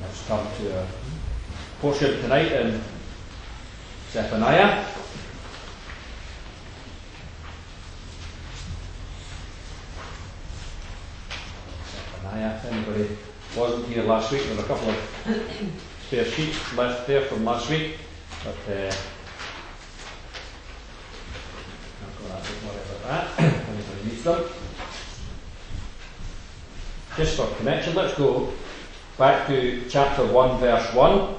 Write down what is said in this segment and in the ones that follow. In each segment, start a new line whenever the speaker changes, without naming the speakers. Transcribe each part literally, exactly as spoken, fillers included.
Let's come to our portion tonight in Zephaniah. Zephaniah, if anybody wasn't here last week, there were a couple of spare sheets left there from last week, but uh, I've got that, don't worry about that, if anybody needs them. Just for connection, let's go back to chapter one, verse one.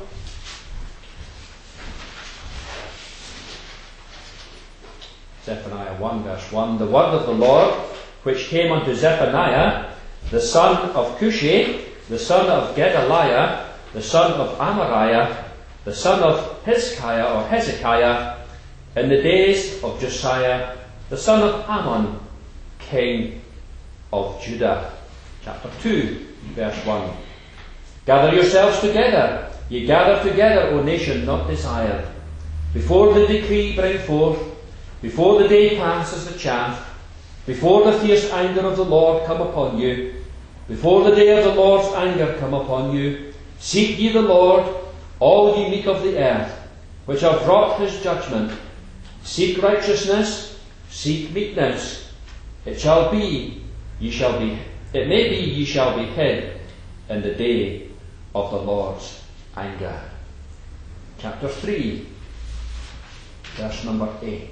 Zephaniah one, verse one. The word of the Lord, which came unto Zephaniah, the son of Cushi, the son of Gedaliah, the son of Amariah, the son of Hezekiah or Hezekiah, in the days of Josiah, the son of Ammon, king of Judah. Chapter two, verse one. Gather yourselves together, ye gather together, O nation not desired. Before the decree bring forth, before the day pass as the chaff, before the fierce anger of the Lord come upon you, before the day of the Lord's anger come upon you, seek ye the Lord, all ye meek of the earth, which have wrought his judgment. Seek righteousness, seek meekness. It shall be, ye shall be, it may be ye shall be hid in the day of the Lord's anger. Chapter three, verse number eight.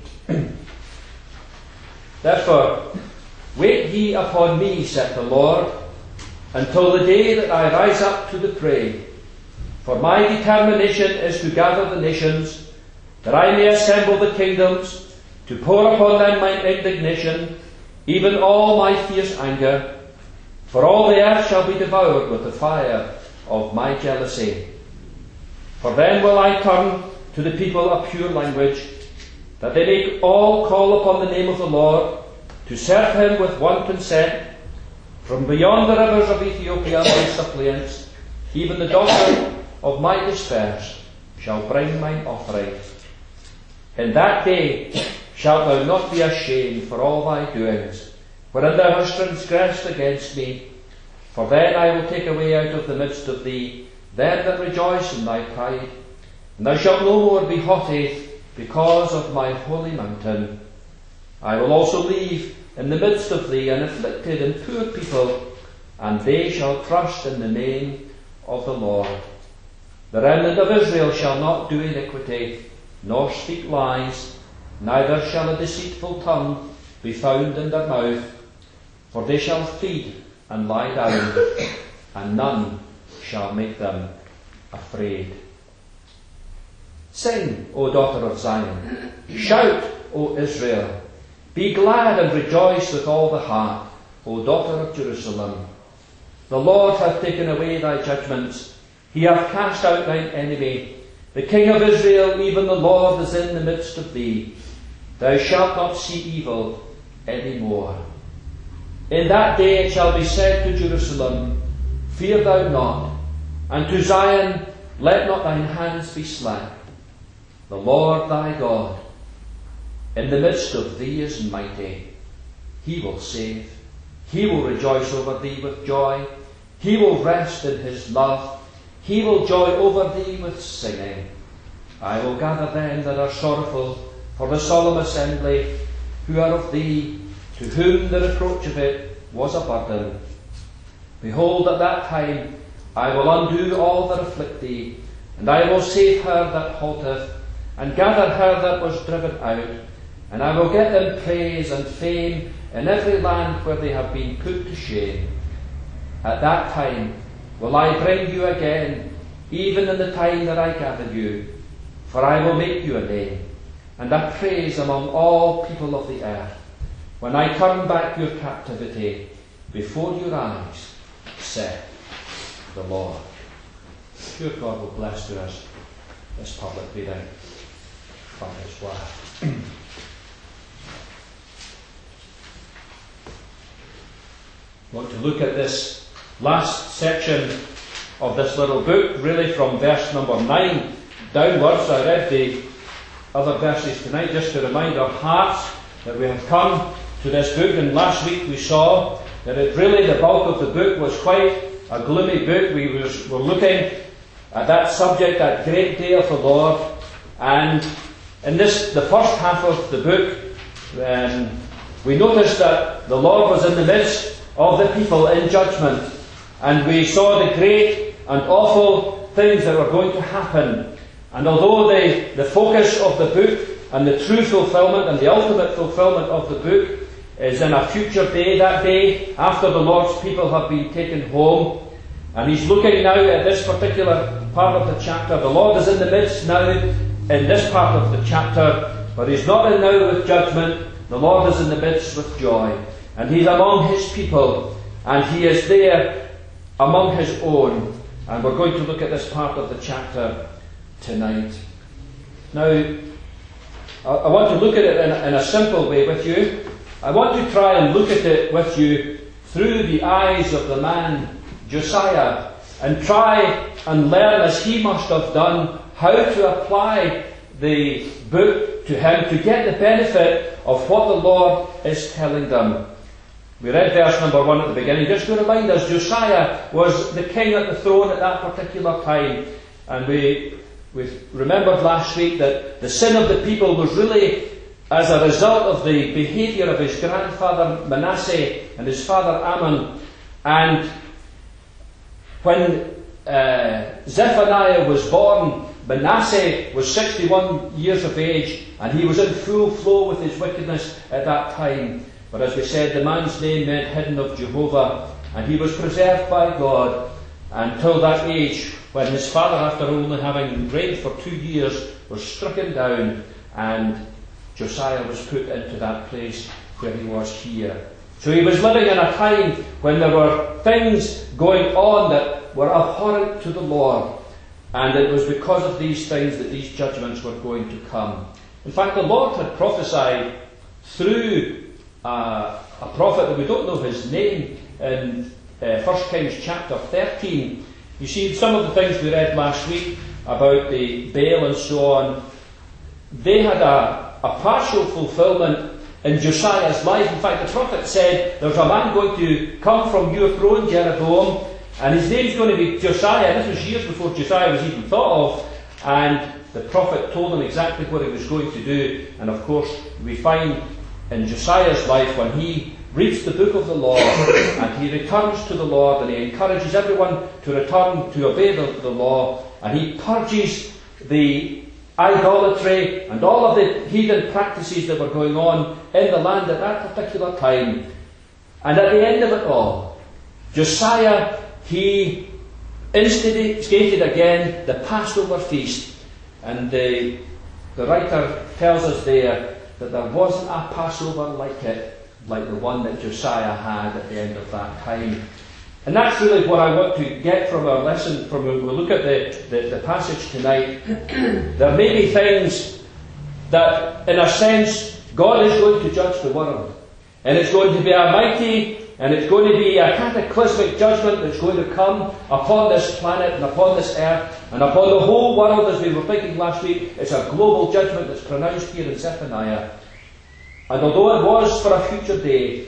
Therefore, wait ye upon me, saith the Lord, until the day that I rise up to the prey. For my determination is to gather the nations, that I may assemble the kingdoms, to pour upon them mine indignation, even all my fierce anger. For all the earth shall be devoured with the fire of my jealousy. For then will I turn to the people a pure language, that they may all call upon the name of the Lord, to serve him with one consent. From beyond the rivers of Ethiopia my suppliants, even the daughter of my distress, shall bring mine offering. In that day shalt thou not be ashamed for all thy doings, wherein thou hast transgressed against me. For then I will take away out of the midst of thee them that rejoice in thy pride, and thou shalt no more be haughty because of my holy mountain. I will also leave in the midst of thee an afflicted and poor people, and they shall trust in the name of the Lord. The remnant of Israel shall not do iniquity, nor speak lies, neither shall a deceitful tongue be found in their mouth. For they shall feed and lie down, and none shall make them afraid. Sing, O daughter of Zion. Shout, O Israel. Be glad and rejoice with all the heart, O daughter of Jerusalem. The Lord hath taken away thy judgments. He hath cast out thine enemy. The King of Israel, even the Lord, is in the midst of thee. Thou shalt not see evil any more. In that day it shall be said to Jerusalem, Fear thou not, and to Zion, Let not thine hands be slack. The Lord thy God, in the midst of thee, is mighty. He will save. He will rejoice over thee with joy. He will rest in his love. He will joy over thee with singing. I will gather them that are sorrowful for the solemn assembly, who are of thee, to whom the reproach of it was a burden. Behold, at that time I will undo all that afflict thee, and I will save her that halteth, and gather her that was driven out, and I will get them praise and fame in every land where they have been put to shame. At that time will I bring you again, even in the time that I gathered you, for I will make you a name, and a praise among all people of the earth, when I turn back your captivity before your eyes, saith the Lord. Sure, God will bless to us this public reading from his word. I want to look at this last section of this little book, really from verse number nine downwards. I read the other verses tonight just to remind our hearts that we have come to this book, and last week we saw that it really, the bulk of the book was quite a gloomy book. We was, were looking at that subject, that great day of the Lord. And in this, the first half of the book, um, we noticed that the Lord was in the midst of the people in judgment. And we saw the great and awful things that were going to happen. And although the, the focus of the book and the true fulfillment and the ultimate fulfillment of the book is in a future day, that day after the Lord's people have been taken home, and he's looking now at this particular part of the chapter. The Lord is in the midst now in this part of the chapter, but he's not in now with judgment. The Lord is in the midst with joy, and he's among his people, and he is there among his own. And we're going to look at this part of the chapter tonight. Now, I want to look at it in a, in a simple way with you. I want to try and look at it with you through the eyes of the man Josiah, and try and learn, as he must have done, how to apply the book to him to get the benefit of what the Lord is telling them. We read verse number one at the beginning, just to remind us, Josiah was the king at the throne at that particular time. And we, we remembered last week that the sin of the people was really as a result of the behaviour of his grandfather Manasseh and his father Ammon. And when uh, Zephaniah was born, Manasseh was sixty-one years of age, and he was in full flow with his wickedness at that time. But as we said, the man's name meant hidden of Jehovah, and he was preserved by God until that age when his father, after only having reigned for two years, was stricken down, and Josiah was put into that place where he was here. So he was living in a time when there were things going on that were abhorrent to the Lord, and it was because of these things that these judgments were going to come. In fact, the Lord had prophesied through uh, a prophet that we don't know his name in uh, First Kings chapter thirteen. You see, some of the things we read last week about the Baal and so on, they had a, a partial fulfillment in Josiah's life. In fact, the prophet said, there's a man going to come from your throne, Jeroboam, and his name's going to be Josiah. This was years before Josiah was even thought of. And the prophet told him exactly what he was going to do. And of course, we find in Josiah's life, when he reads the book of the Lord and he returns to the Lord, and he encourages everyone to return to obey the, the law, and he purges the idolatry and all of the heathen practices that were going on in the land at that particular time. And at the end of it all, Josiah, he instigated again the Passover feast. And the, the writer tells us there that there wasn't a Passover like it, like the one that Josiah had at the end of that time. And that's really what I want to get from our lesson, from when we look at the, the, the passage tonight. There may be things that, in a sense, God is going to judge the world. And it's going to be a mighty, and it's going to be a cataclysmic judgment that's going to come upon this planet and upon this earth and upon the whole world, as we were thinking last week. It's a global judgment that's pronounced here in Zephaniah. And although it was for a future day,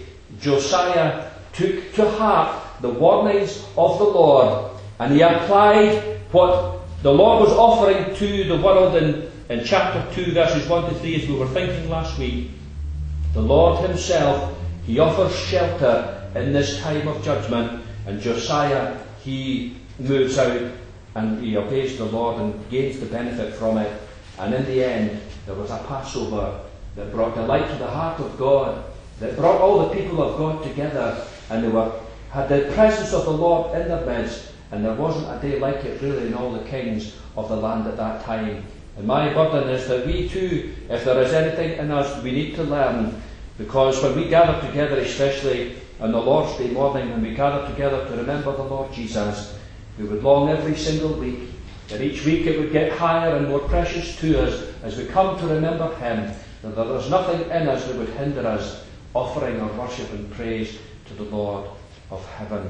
Josiah took to heart the warnings of the Lord, and he applied what the Lord was offering to the world in, in chapter two, verses one to three, as we were thinking last week. The Lord himself, he offers shelter in this time of judgment, and Josiah, he moves out and he obeys the Lord and gains the benefit from it. And in the end, there was a Passover that brought delight to the heart of God, that brought all the people of God together, and they were had the presence of the Lord in their midst, and there wasn't a day like it really in all the kings of the land at that time. And my burden is that we too, if there is anything in us, we need to learn, because when we gather together, especially on the Lord's Day morning, when we gather together to remember the Lord Jesus, we would long every single week that each week it would get higher and more precious to us as we come to remember him, that there is nothing in us that would hinder us offering our worship and praise to the Lord of heaven.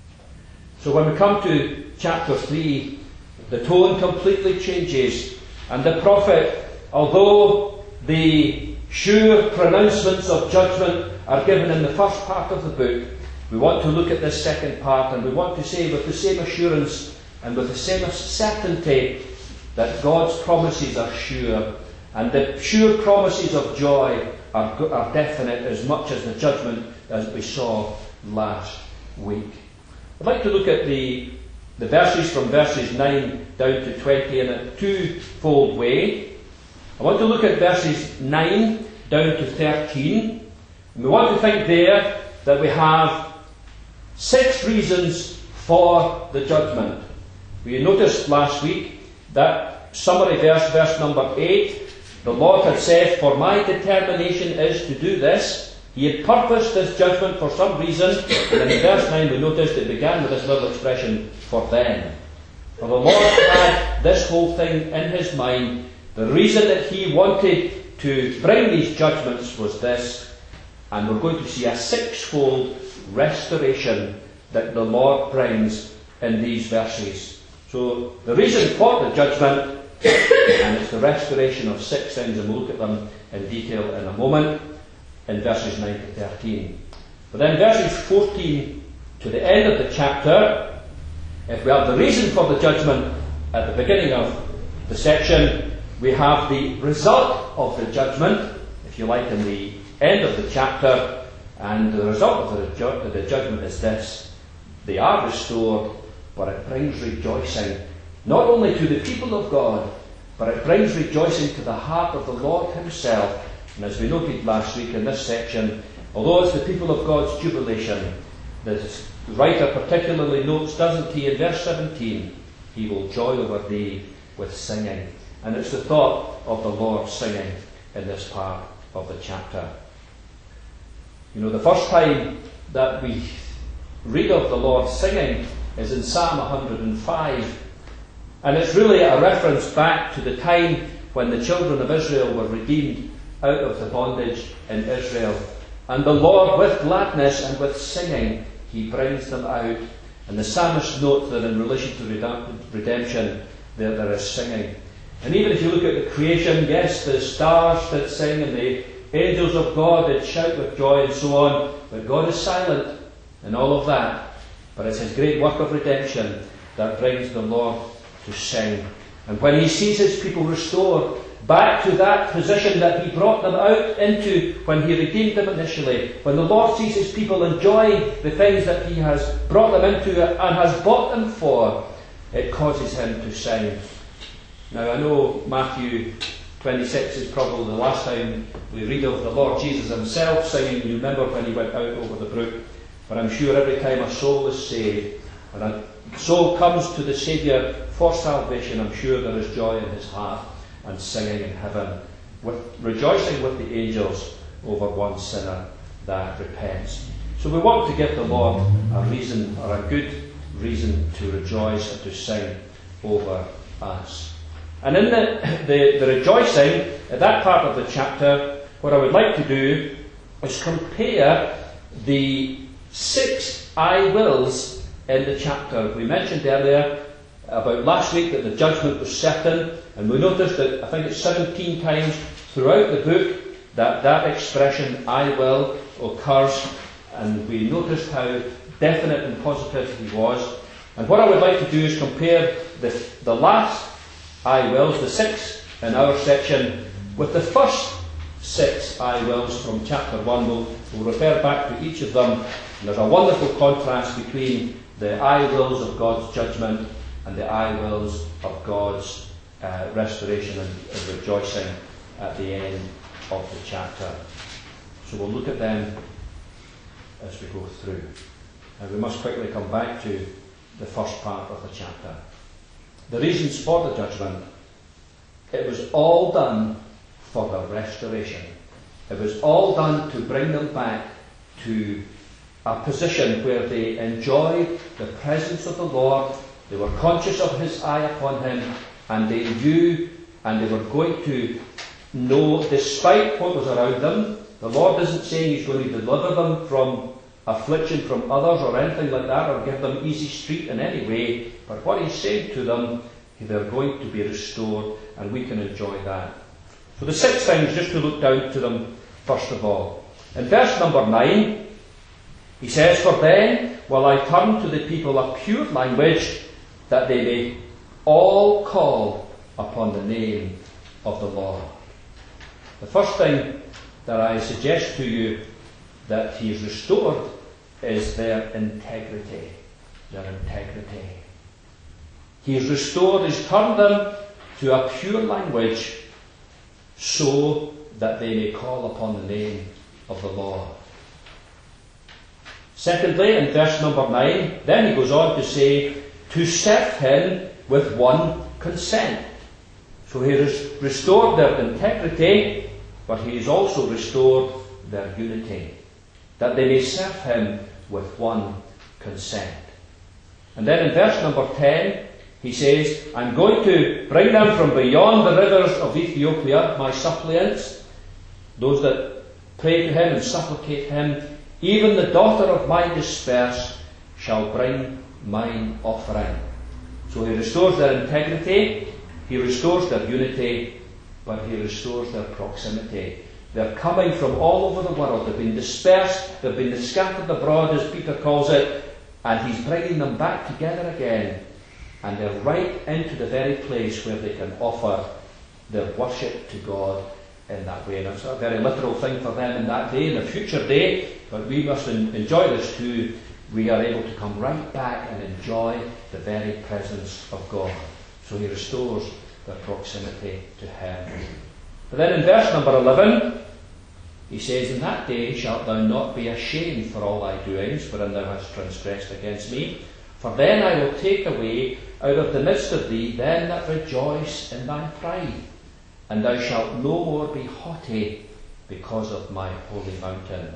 So when we come to chapter three, the tone completely changes, and the prophet, although the sure pronouncements of judgment are given in the first part of the book, we want to look at this second part, and we want to say with the same assurance and with the same certainty that God's promises are sure, and the sure promises of joy are, are definite as much as the judgment as we saw last week. I'd like to look at the, the verses from verses nine down to twenty in a twofold way. I want to look at verses nine down to thirteen. And we want to think there that we have six reasons for the judgment. We noticed last week that summary verse, verse number eight, the Lord had said, "For my determination is to do this." He had purposed this judgment for some reason, and then in verse nine we noticed it began with this little expression, "for them." For the Lord had this whole thing in his mind. The reason that he wanted to bring these judgments was this, and we're going to see a sixfold restoration that the Lord brings in these verses. So the reason for the judgment, and it's the restoration of six things, and we'll look at them in detail in a moment, in verses nine to thirteen. But then verses fourteen to the end of the chapter, if we have the reason for the judgment at the beginning of the section, we have the result of the judgment, if you like, in the end of the chapter, and the result of the, ju- the judgment is this: they are restored, but it brings rejoicing, not only to the people of God, but it brings rejoicing to the heart of the Lord himself. And as we noted last week in this section, although it's the people of God's jubilation, the writer particularly notes, doesn't he, in verse seventeen, "He will joy over thee with singing." And it's the thought of the Lord singing in this part of the chapter. You know, the first time that we read of the Lord singing is in Psalm one hundred five. And it's really a reference back to the time when the children of Israel were redeemed out of the bondage in Israel. And the Lord, with gladness and with singing, he brings them out. And the psalmist notes that in relation to redemption, there, there is singing. And even if you look at the creation, yes, the stars did sing and the angels of God did shout with joy and so on, but God is silent in all of that. But it's his great work of redemption that brings the Lord to sing. And when he sees his people restored back to that position that he brought them out into when he redeemed them initially, when the Lord sees his people enjoying the things that he has brought them into and has bought them for, it causes him to sing. Now I know Matthew twenty-six is probably the last time we read of the Lord Jesus himself singing. You remember when he went out over the brook. But I'm sure every time a soul is saved, when a soul comes to the Saviour for salvation, I'm sure there is joy in his heart and singing in heaven, with rejoicing with the angels over one sinner that repents. So we want to give the Lord a reason, or a good reason, to rejoice and to sing over us. And in the, the, the rejoicing, at that part of the chapter, what I would like to do is compare the six I wills in the chapter. We mentioned earlier about last week that the judgment was certain, and we noticed that I think it's seventeen times throughout the book that that expression "I will" occurs, and we noticed how definite and positive he was. And what I would like to do is compare the, the last "I wills," the six in our section, with the first six "I wills" from chapter one. We'll, we'll refer back to each of them, and there's a wonderful contrast between the "I wills" of God's judgment and the "I wills" of God's uh, restoration and, and rejoicing at the end of the chapter. So we'll look at them as we go through. And we must quickly come back to the first part of the chapter. The reasons for the judgment. It was all done for their restoration. It was all done to bring them back to a position where they enjoyed the presence of the Lord. They were conscious of his eye upon him, and they knew, and they were going to know, despite what was around them. The Lord isn't saying he's going to deliver them from affliction from others or anything like that, or give them easy street in any way. But what he's saying to them, they're going to be restored, and we can enjoy that. So the six things, just to look down to them first of all. In verse number nine, He says, "For then will I turn to the people a pure language, that they may all call upon the name of the Lord." The first thing that I suggest to you that He has restored is their integrity. Their integrity. He has restored, He's turned them to a pure language so that they may call upon the name of the Lord. Secondly, in verse number nine, then he goes on to say, to serve Him with one consent. So He has restored their integrity, but He has also restored their unity, that they may serve Him with one consent. And then in verse number ten, he says, I'm going to bring them from beyond the rivers of Ethiopia, my suppliants, those that pray to Him and supplicate Him. Even the daughter of my distress shall bring mine offering. So He restores their integrity, He restores their unity, but He restores their proximity. They're coming from all over the world. They've been dispersed, they've been scattered abroad, as Peter calls it, and He's bringing them back together again. And they're right into the very place where they can offer their worship to God in that way. And it's a very literal thing for them in that day, in the future day, but we must enjoy this too. We are able to come right back and enjoy the very presence of God. So He restores their proximity to Him. But then in verse number eleven, he says, in that day shalt thou not be ashamed for all thy doings, wherein thou hast transgressed against me. For then I will take away out of the midst of thee them that rejoice in thy pride, and thou shalt no more be haughty because of my holy mountain.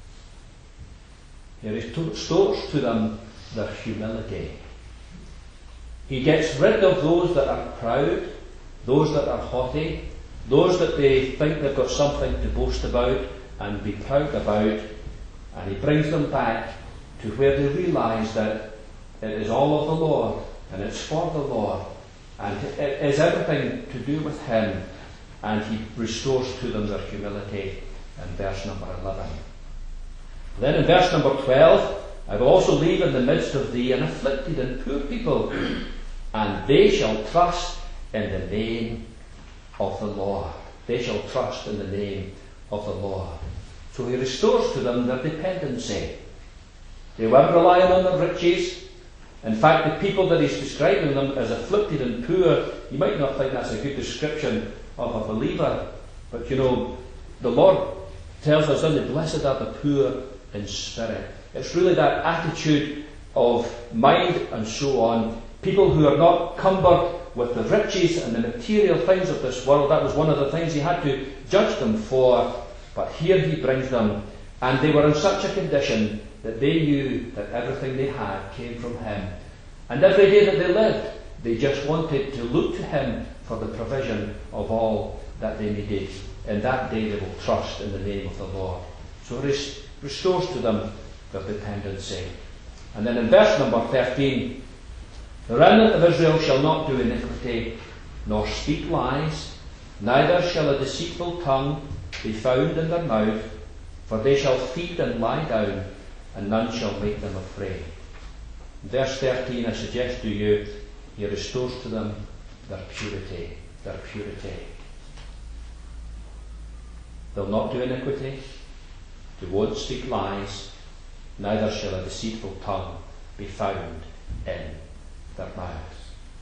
He restores to them their humility. He gets rid of those that are proud, those that are haughty, those that they think they've got something to boast about and be proud about, and He brings them back to where they realise that it is all of the Lord, and it's for the Lord, and it is everything to do with Him, and He restores to them their humility in verse number eleven. Then in verse number twelve, I will also leave in the midst of thee an afflicted and poor people, and they shall trust in the name of the Lord. They shall trust in the name of the Lord. So He restores to them their dependency. They weren't relying on their riches. In fact, the people that He's describing them as afflicted and poor, you might not think that's a good description of a believer, but you know, the Lord tells us, only blessed are the poor in spirit. It's really that attitude of mind and so on. People who are not cumbered with the riches and the material things of this world. That was one of the things He had to judge them for. But here He brings them, and they were in such a condition that they knew that everything they had came from Him. And every day that they lived, they just wanted to look to Him for the provision of all that they needed. And that day they will trust in the name of the Lord. So it restores to them their dependency. And then in verse number thirteen, the remnant of Israel shall not do iniquity, nor speak lies, neither shall a deceitful tongue be found in their mouth, for they shall feed and lie down, and none shall make them afraid. In verse thirteen, I suggest to you, He restores to them their purity, their purity. They'll not do iniquity, they won't speak lies, neither shall a deceitful tongue be found in their mouths.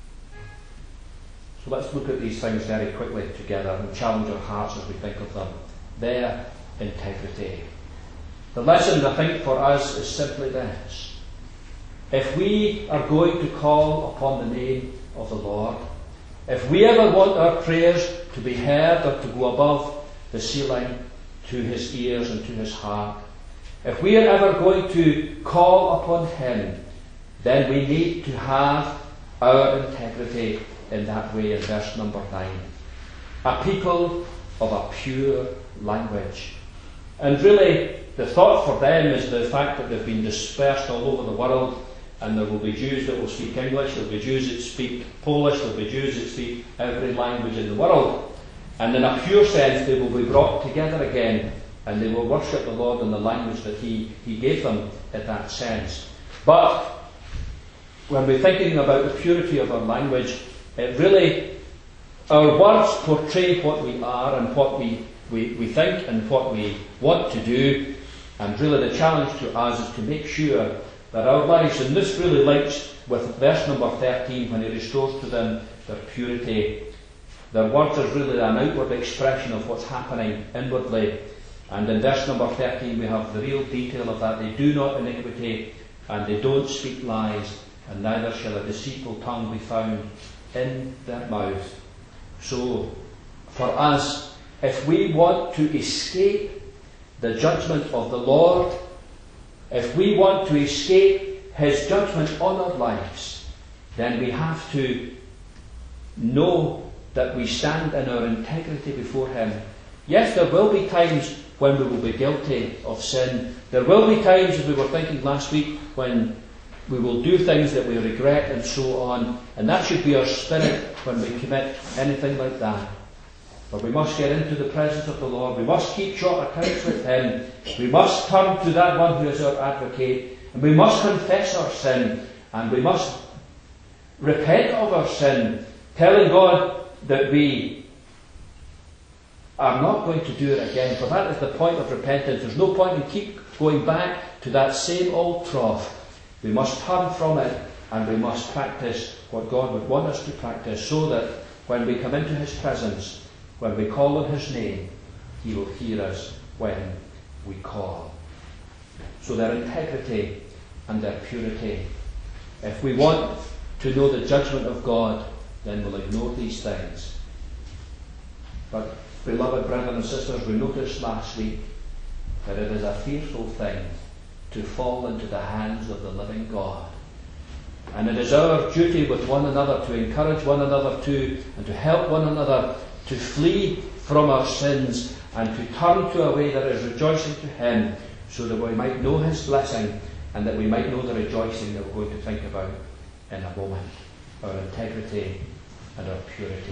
So let's look at these things very quickly together and challenge our hearts as we think of them. Their integrity. The lesson, I think, for us is simply this. If we are going to call upon the name of the Lord, if we ever want our prayers to be heard or to go above the ceiling to His ears and to His heart, if we are ever going to call upon Him, then we need to have our integrity in that way in verse number nine. A people of a pure language. And really, the thought for them is the fact that they've been dispersed all over the world, and there will be Jews that will speak English, there will be Jews that speak Polish, there will be Jews that speak every language in the world. And in a pure sense, they will be brought together again and they will worship the Lord in the language that He, he gave them in that sense. But when we're thinking about the purity of our language, it really, our words portray what we are and what we, we, we think and what we want to do. And really the challenge to us is to make sure that our lives, and this really links with verse number thirteen, when He restores to them their purity. Their words are really an outward expression of what's happening inwardly. And in verse number thirteen we have the real detail of that. They do not iniquity, and they don't speak lies, and neither shall a deceitful tongue be found in their mouth. So, for us, if we want to escape the judgment of the Lord, if we want to escape His judgment on our lives, then we have to know that we stand in our integrity before Him. Yes, there will be times when we will be guilty of sin. There will be times, as we were thinking last week, when we will do things that we regret and so on. And that should be our spirit when we commit anything like that. But we must get into the presence of the Lord. We must keep short accounts with Him. We must turn to that one who is our advocate. And we must confess our sin. And we must repent of our sin, telling God that we are not going to do it again. For that is the point of repentance. There's no point in keep going back to that same old trough. We must turn from it, and we must practice what God would want us to practice, so that when we come into His presence, when we call on His name, He will hear us when we call. So their integrity and their purity. If we want to know the judgment of God, then we'll ignore these things. But, beloved brethren and sisters, we noticed last week that it is a fearful thing to fall into the hands of the living God. And it is our duty with one another to encourage one another to, and to help one another to flee from our sins and to turn to a way that is rejoicing to Him, so that we might know His blessing and that we might know the rejoicing that we're going to think about in a moment. Our integrity and our purity.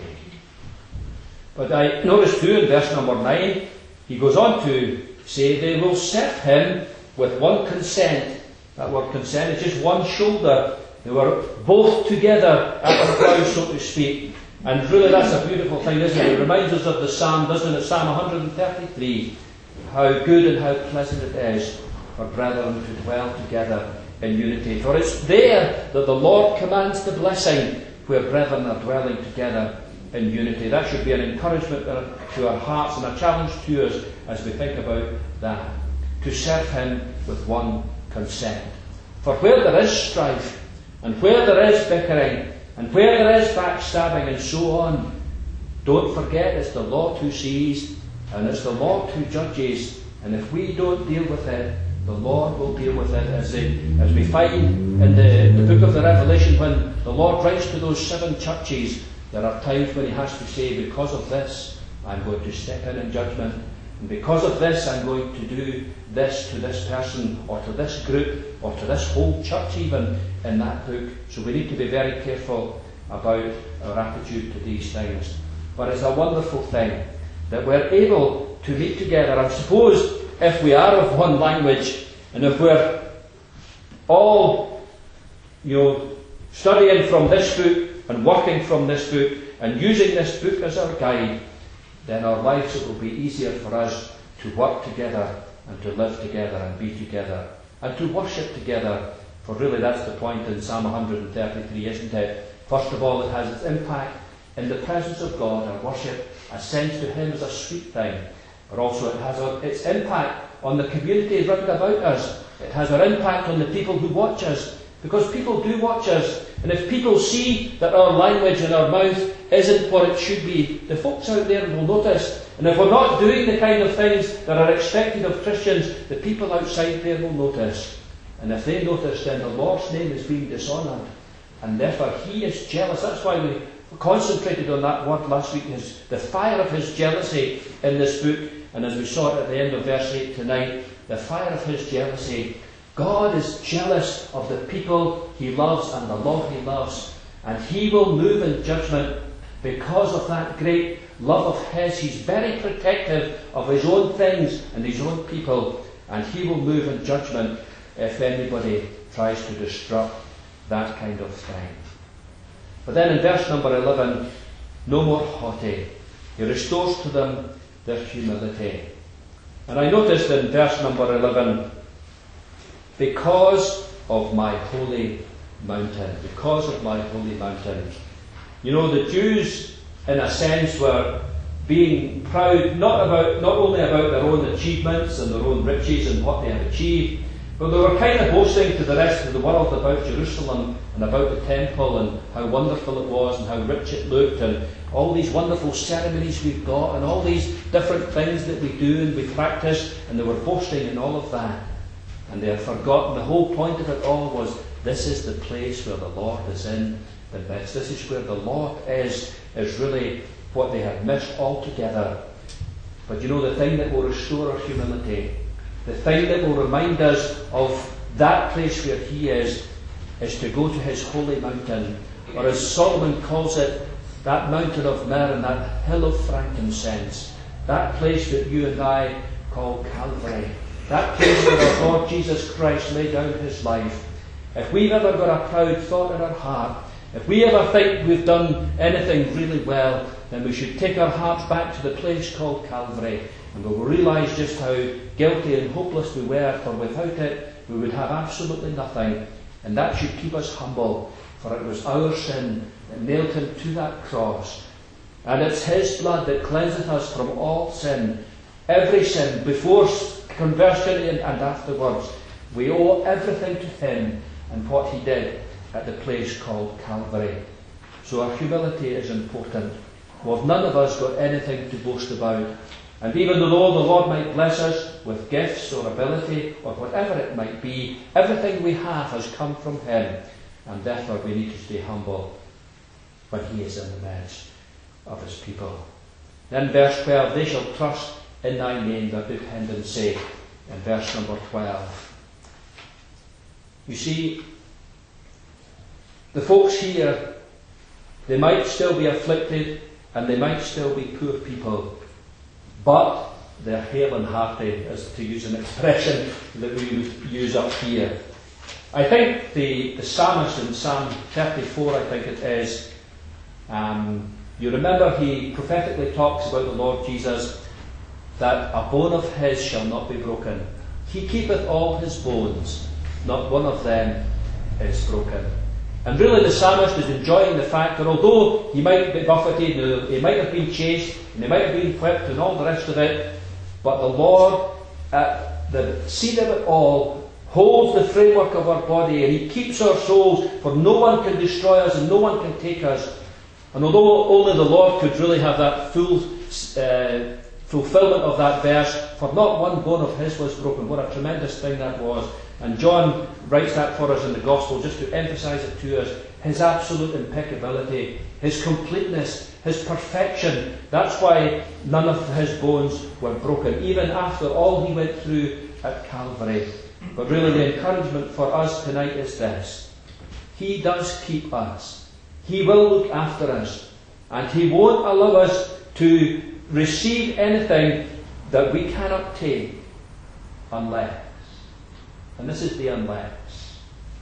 But I notice too in verse number nine, he goes on to say they will serve Him with one consent. That word consent is just one shoulder. They were both together at the plough, so to speak. And really that's a beautiful thing, isn't it? It reminds us of the psalm, doesn't it? Psalm one thirty-three. How good and how pleasant it is for brethren to dwell together in unity. For it's there that the Lord commands the blessing, where brethren are dwelling together in unity. That should be an encouragement to our hearts and a challenge to us as we think about that. To serve Him with one consent. For where there is strife, and where there is bickering, and where there is backstabbing and so on, don't forget it's the Lord who sees, and it's the Lord who judges. And if we don't deal with it, the Lord will deal with it, as, they, as we find in the, the book of the Revelation, when the Lord writes to those seven churches. There are times when He has to say, because of this, I'm going to step in in judgment. And because of this, I'm going to do this to this person, or to this group, or to this whole church even in that book. So we need to be very careful about our attitude to these things. But it's a wonderful thing that we're able to meet together. And suppose if we are of one language, and if we're all, you know, studying from this book, and working from this book, and using this book as our guide, then our lives, it will be easier for us to work together and to live together and be together and to worship together. For really that's the point in Psalm one thirty-three, isn't it? First of all, it has its impact in the presence of God. Our worship ascends to Him as a sweet thing. But also it has its impact on the community round about us. It has an impact on the people who watch us. Because people do watch us. And if people see that our language and our mouth isn't what it should be, the folks out there will notice. And if we're not doing the kind of things that are expected of Christians, the people outside there will notice. And if they notice, then the Lord's name is being dishonoured. And therefore He is jealous. That's why we concentrated on that word last week, is the fire of His jealousy in this book. And as we saw it at the end of verse eight tonight, the fire of His jealousy. God is jealous of the people He loves and the law He loves. And He will move in judgment because of that great love of his, he's very protective of his own things and his own people, and he will move in judgment if anybody tries to disrupt that kind of thing. But then in verse number eleven, no more haughty. He restores to them their humility. And I noticed in verse number eleven, because of my holy mountain. Because of my holy mountain. You know, the Jews, in a sense, were being proud not about not only about their own achievements and their own riches and what they had achieved, but they were kind of boasting to the rest of the world about Jerusalem and about the temple and how wonderful it was and how rich it looked and all these wonderful ceremonies we've got and all these different things that we do and we practice, and they were boasting in all of that. And they had forgotten the whole point of it all was, this is the place where the Lord is in the midst. This is where the Lord is, is really what they had missed altogether. But you know, the thing that will restore our humility, the thing that will remind us of that place where he is, is to go to his holy mountain, or as Solomon calls it, that mountain of myrrh and that hill of frankincense, that place that you and I call Calvary, that place where our Lord Jesus Christ laid down his life. If we've ever got a proud thought in our heart, if we ever think we've done anything really well, then we should take our hearts back to the place called Calvary, and we will realise just how guilty and hopeless we were, for without it we would have absolutely nothing. And that should keep us humble, for it was our sin that nailed him to that cross. And it's his blood that cleanseth us from all sin, every sin, before conversion and afterwards. We owe everything to him and what he did at the place called Calvary. So our humility is important. Well, none of us got anything to boast about. And even though the Lord might bless us with gifts or ability or whatever it might be, everything we have has come from him. And therefore we need to stay humble when he is in the midst of his people. Then verse twelve, they shall trust in thy name, their dependency, in verse number twelve. You see, the folks here, they might still be afflicted and they might still be poor people, but they're hale and hearty, as to use an expression that we would use up here. I think the, the psalmist in Psalm thirty-four, I think it is, um, you remember he prophetically talks about the Lord Jesus, that a bone of his shall not be broken. He keepeth all his bones, not one of them is broken. And really the psalmist is enjoying the fact that although he might be buffeted, he might have been chased, and he might have been whipped and all the rest of it, but the Lord, at the seat of it all, holds the framework of our body, and he keeps our souls, for no one can destroy us and no one can take us. And although only the Lord could really have that full uh, fulfillment of that verse, for not one bone of his was broken. What a tremendous thing that was. And John writes that for us in the Gospel just to emphasise it to us. His absolute impeccability, his completeness, his perfection. That's why none of his bones were broken, even after all he went through at Calvary. But really the encouragement for us tonight is this. He does keep us. He will look after us. And he won't allow us to receive anything that we cannot take unless, and this is the unless,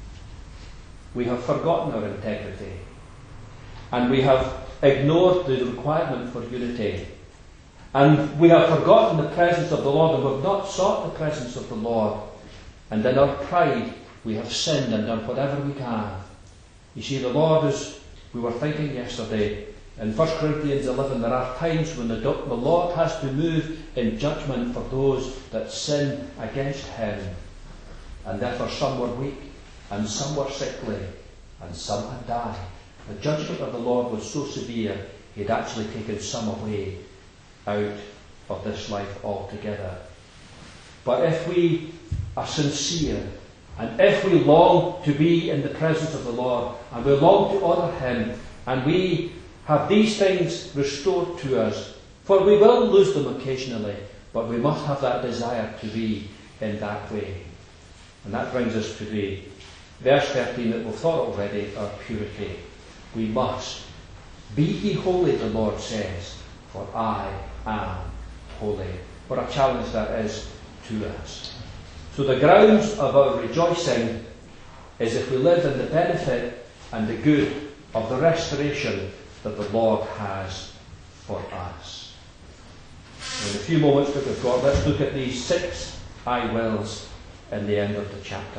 we have forgotten our integrity and we have ignored the requirement for unity, and we have forgotten the presence of the Lord, and we have not sought the presence of the Lord, and in our pride we have sinned and done whatever we can. You see, the Lord, as we were thinking yesterday, in First Corinthians eleven, there are times when the, the Lord has to move in judgment for those that sin against him. And therefore some were weak, and some were sickly, and some had died. The judgment of the Lord was so severe, he had actually taken some away out of this life altogether. But if we are sincere, and if we long to be in the presence of the Lord, and we long to honour him, and we have these things restored to us, for we will lose them occasionally, but we must have that desire to be in that way. And that brings us to the verse thirteen that we've thought already, our purity. We must Be ye holy, the Lord says, for I am holy. What a challenge that is to us. So the grounds of our rejoicing is if we live in the benefit and the good of the restoration that the Lord has for us. In the few moments that we've got, let's look at these six I wills in the end of the chapter.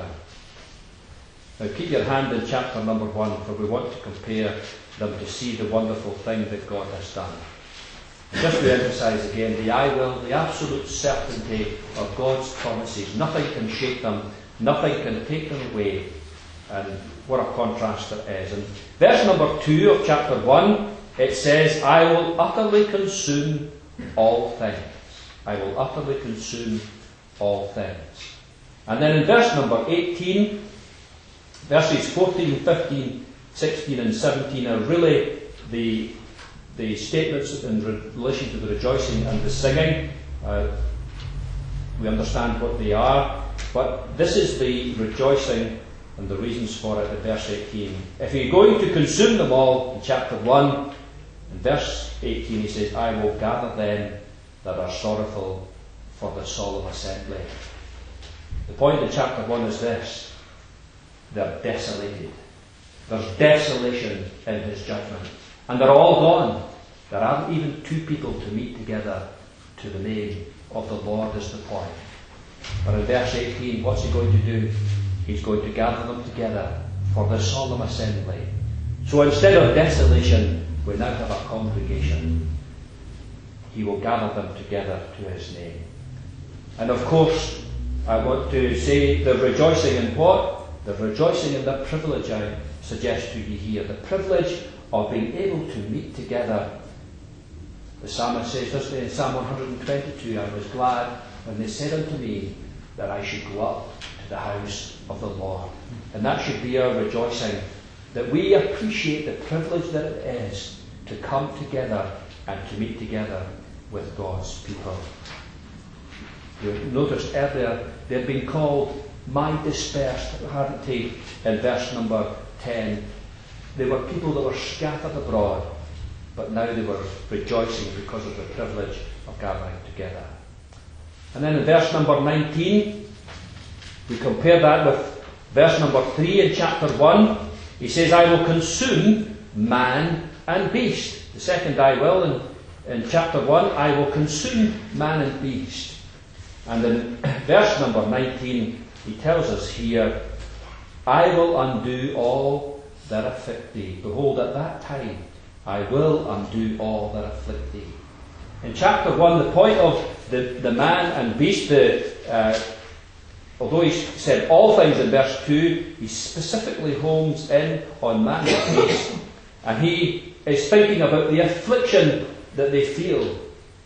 Now keep your hand in chapter number one, for we want to compare them to see the wonderful thing that God has done. Just to emphasise again, the I will, the absolute certainty of God's promises. Nothing can shake them, nothing can take them away. And what a contrast it is. In verse number two of chapter one, it says, I will utterly consume all things. I will utterly consume all things. And then in verse number eighteen, verses fourteen, fifteen, sixteen and seventeen are really the, the statements in relation to the rejoicing and the singing. Uh, we understand what they are, but this is the rejoicing and the reasons for it in verse eighteen. If you're going to consume them all in chapter one, in verse eighteen he says, I will gather them that are sorrowful for the solemn assembly. The point in chapter one is this: they're desolated. There's desolation in his judgment. And they're all gone. There aren't even two people to meet together to the name of the Lord is the point. But in verse eighteen, what's he going to do? He's going to gather them together for the solemn assembly. So instead of desolation, we now have a congregation. He will gather them together to his name. And of course, I want to say the rejoicing in what? The rejoicing in the privilege I suggest to you here. The privilege of being able to meet together. The psalmist says this in Psalm one twenty-two, I was glad when they said unto me that I should go up to the house of the Lord. And that should be our rejoicing, that we appreciate the privilege that it is to come together and to meet together with God's people. You noticed earlier they've been called my dispersed, hadn't they, in verse number ten. They were people that were scattered abroad, but now they were rejoicing because of the privilege of gathering together. And then in verse number nineteen, we compare that with verse number three in chapter one. He says, I will consume man and beast. The second I will in, in chapter one, I will consume man and beast. And in verse number nineteen, he tells us here, I will undo all that afflict thee. Behold, at that time I will undo all that afflict thee. In chapter one, the point of the, the man and beast, the, uh, although he said all things in verse two, he specifically homes in on man and beast. And he is thinking about the affliction that they feel.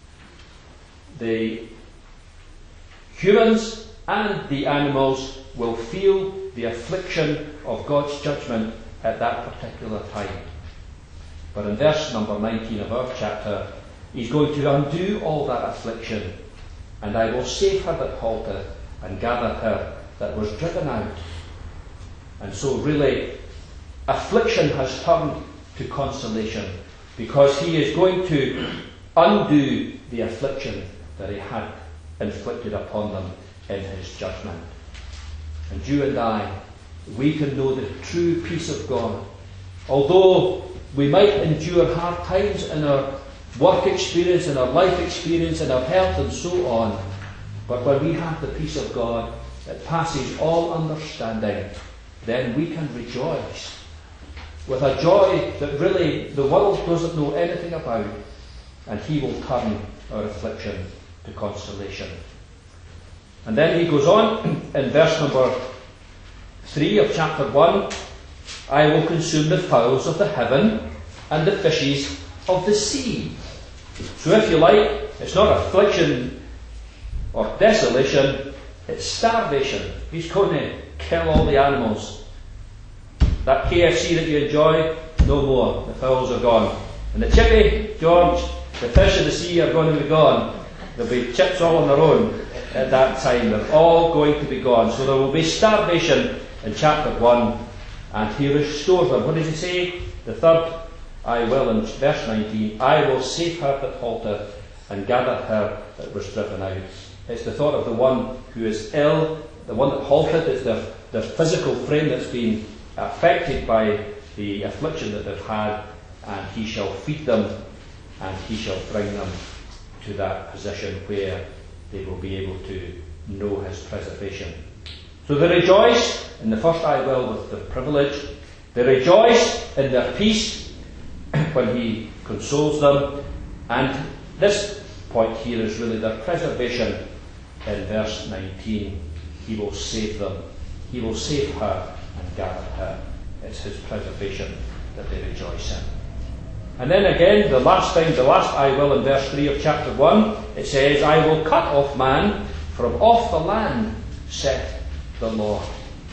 The humans and the animals will feel the affliction of God's judgment at that particular time. But in verse number nineteen of our chapter, he's going to undo all that affliction. And I will save her that halteth, and gather her that was driven out. And so really, affliction has turned to consolation, because he is going to undo the affliction that he had inflicted upon them in his judgment. And you and I, we can know the true peace of God. Although we might endure hard times in our work experience, in our life experience, in our health and so on, but when we have the peace of God that passes all understanding, then we can rejoice with a joy that really the world doesn't know anything about, and he will turn our affliction to consolation. And then he goes on in verse number three of chapter one, I will consume the fowls of the heaven and the fishes of the sea. So if you like, it's not affliction or desolation, it's starvation. He's going to kill all the animals. That K F C that you enjoy, no more. The fowls are gone. And the chippy, George, the fish of the sea are going to be gone. There'll be chips all on their own at that time. They're all going to be gone. So there will be starvation in chapter one, and he restores them. What does he say? The third I will, in verse nineteen, I will save her that halteth, and gather her that was driven out. It's the thought of the one who is ill, the one that halteth. It's their, their physical frame that's been affected by the affliction that they've had, and he shall feed them, and he shall bring them to that position where they will be able to know his preservation. So they rejoice in the first I will with the privilege. They rejoice in their peace when he consoles them. And this point here is really their preservation in verse nineteen. He will save them. He will save her and gather her. It's his preservation that they rejoice in. And then again, the last thing, the last I will in verse three of chapter one, it says, I will cut off man from off the land, saith the Lord.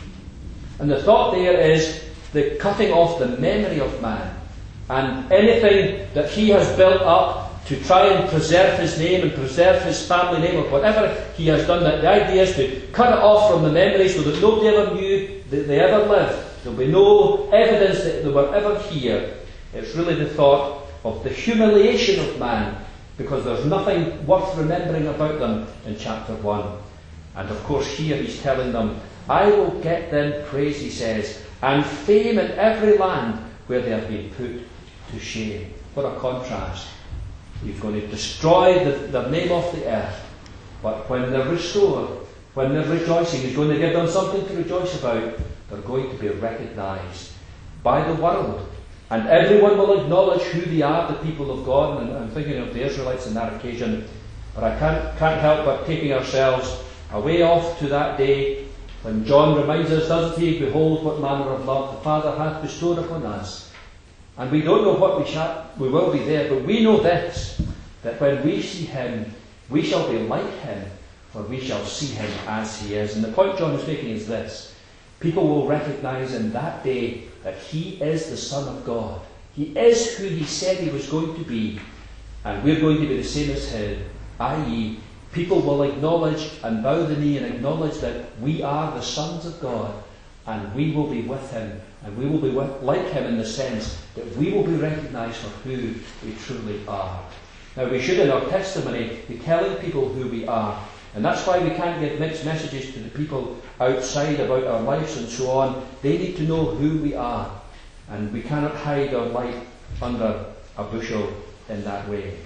And the thought there is the cutting off the memory of man, and anything that he has built up to try and preserve his name and preserve his family name, or whatever he has done. That the idea is to cut it off from the memory so that nobody ever knew that they ever lived. There'll be no evidence that they were ever here. It's really the thought of the humiliation of man, because there's nothing worth remembering about them in chapter one. And of course here he's telling them, I will get them praise, he says, and fame in every land where they have been put to shame. What a contrast. He's going to destroy the, their name off the earth, but when they're restored, when they're rejoicing, he's going to give them something to rejoice about. They're going to be recognised by the world, and everyone will acknowledge who they are, the people of God. And I'm thinking of the Israelites on that occasion, but I can't, can't help but taking ourselves away off to that day when John reminds us, doesn't he, behold what manner of love the Father hath bestowed upon us. And we don't know what we shall, we will be there, but we know this, that when we see him, we shall be like him, for we shall see him as he is. And the point John is making is this: people will recognise in that day that he is the Son of God. He is who he said he was going to be, and we're going to be the same as him, that is, people will acknowledge and bow the knee and acknowledge that we are the sons of God, and we will be with him, and we will be with, like him in the sense that we will be recognised for who we truly are. Now, we should in our testimony be telling people who we are, and that's why we can't give mixed messages to the people outside about our lives and so on. They need to know who we are, and we cannot hide our light under a bushel in that way.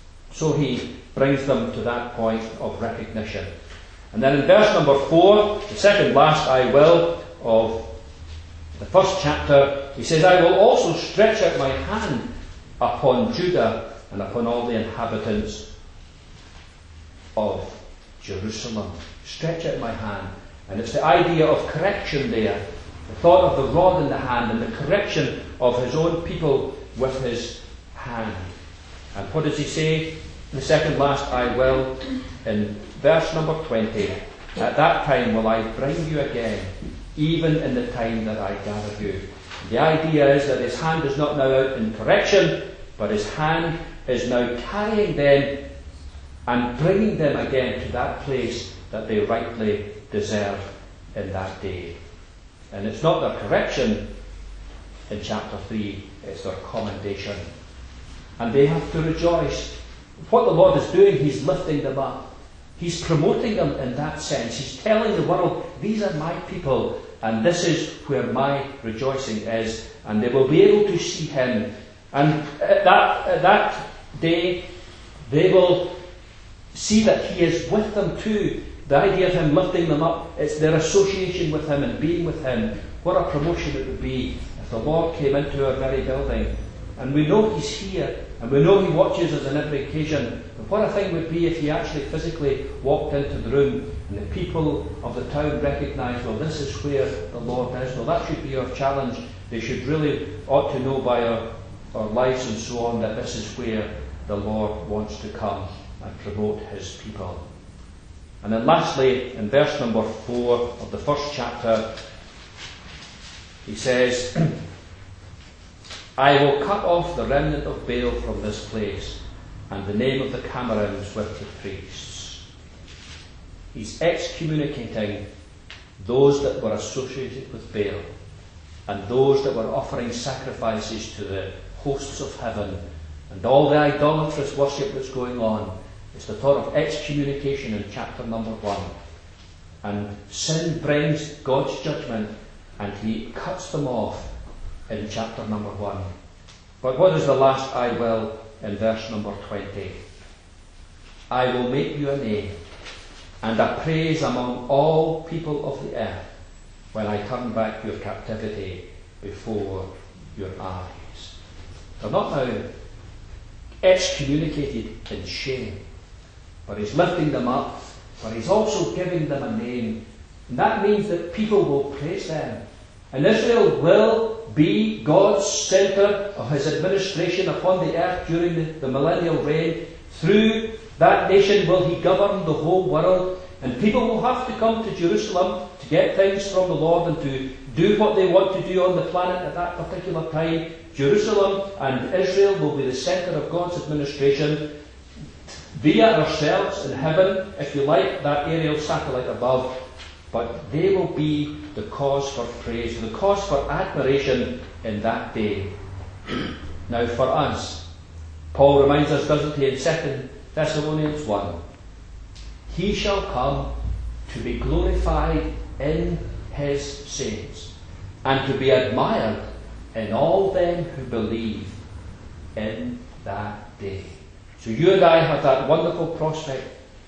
So he brings them to that point of recognition. And then in verse number four, the second last I will of the first chapter, he says, I will also stretch out my hand upon Judah and upon all the inhabitants of Jerusalem. Stretch out my hand. And it's the idea of correction there. The thought of the rod in the hand and the correction of his own people with his hand. And what does he say? The second last I will, in verse number twenty, at that time will I bring you again, even in the time that I gather you. The idea is that his hand is not now out in correction, but his hand is now carrying them and bringing them again to that place that they rightly deserve in that day. And it's not their correction in chapter three, it's their commendation. And they have to rejoice. What the Lord is doing, he's lifting them up. He's promoting them in that sense. He's telling the world, these are my people, and this is where my rejoicing is. And they will be able to see him. And at that, at that day, they will see that he is with them too. The idea of him lifting them up, it's their association with him and being with him. What a promotion it would be if the Lord came into our very building. And we know he's here, and we know he watches us on every occasion. But what a thing would be if he actually physically walked into the room and the people of the town recognised, well, this is where the Lord is. Well, that should be our challenge. They should really ought to know by our, our lives and so on that this is where the Lord wants to come and promote his people. And then lastly, in verse number four of the first chapter, he says, I will cut off the remnant of Baal from this place, and the name of the Camerons with the priests. He's excommunicating those that were associated with Baal, and those that were offering sacrifices to the hosts of heaven and all the idolatrous worship that's going on. It's the thought of excommunication in chapter number one. And sin brings God's judgment, and he cuts them off in chapter number one. But what is the last I will in verse number twenty? I will make you a name and a praise among all people of the earth when I turn back your captivity before your eyes. They're not now excommunicated in shame, but he's lifting them up, but he's also giving them a name. And that means that people will praise them. And Israel will be God's centre of his administration upon the earth during the, the millennial reign. Through that nation will he govern the whole world. And people will have to come to Jerusalem to get things from the Lord and to do what they want to do on the planet at that particular time. Jerusalem and Israel will be the centre of God's administration via ourselves in heaven, if you like, that aerial satellite above. But they will be the cause for praise, the cause for admiration in that day. Now for us, Paul reminds us, doesn't he, in Second Thessalonians one, he shall come to be glorified in his saints, and to be admired in all them who believe in that day. So you and I have that wonderful prospect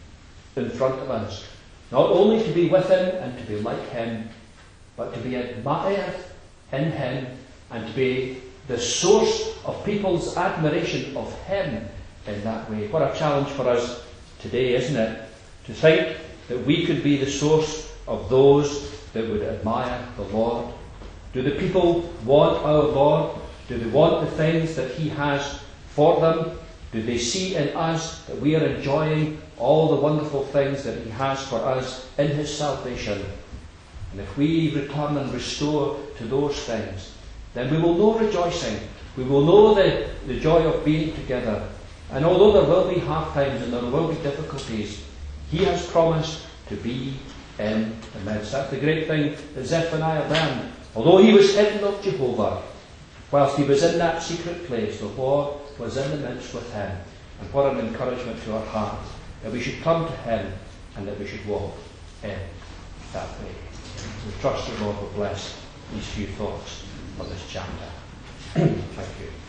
in front of us. Not only to be with him and to be like him, but to be admired in him and to be the source of people's admiration of him in that way. What a challenge for us today, isn't it? To think that we could be the source of those that would admire the Lord. Do the people want our Lord? Do they want the things that he has for them? Do they see in us that we are enjoying all the wonderful things that he has for us in his salvation? And if we return and restore to those things, then we will know rejoicing. We will know the, the joy of being together. And although there will be hard times and there will be difficulties, he has promised to be in the midst. That's the great thing that Zephaniah learned. Although he was hidden of Jehovah, whilst he was in that secret place, the Lord was in the midst with him. And what an encouragement to our hearts, that we should come to him and that we should walk in that way. We trust the Lord will bless these few thoughts of this chapter. Thank you.